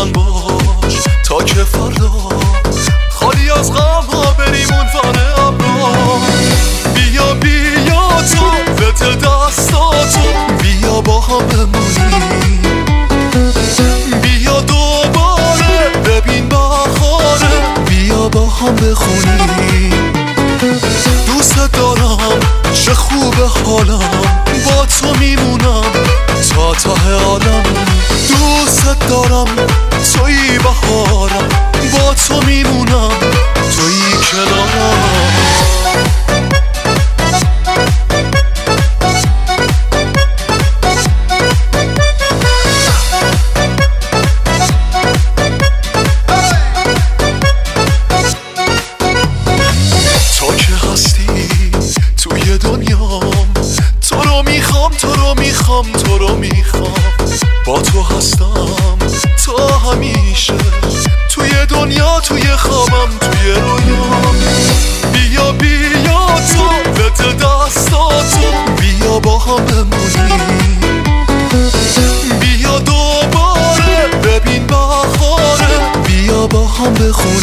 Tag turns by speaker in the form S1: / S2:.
S1: من باش تا که فردا خالی از غم ها بریم اون ور ابرا. بیا بیا تو بده دستاتو، بیا با هم بمونیم، بیا دوباره ببین بهاره، بیا با هم بخونیم. دوست دارم چه خوبه حالم، با تو میمونم تا ته عالم. دوست دارم تویی بهارم، با تو میمونم تویی کنارم. تو که هستی توی دنیام، تو رو میخوام تو رو میخوام تو رو میخوام. با تو هستم تا همیشه، توی دنیا توی خوابم توی رویام. بیا بیا تو بده دستاتو، بیا با هم بمونیم، بیا دوباره ببین بهاره، بیا با هم بخونیم.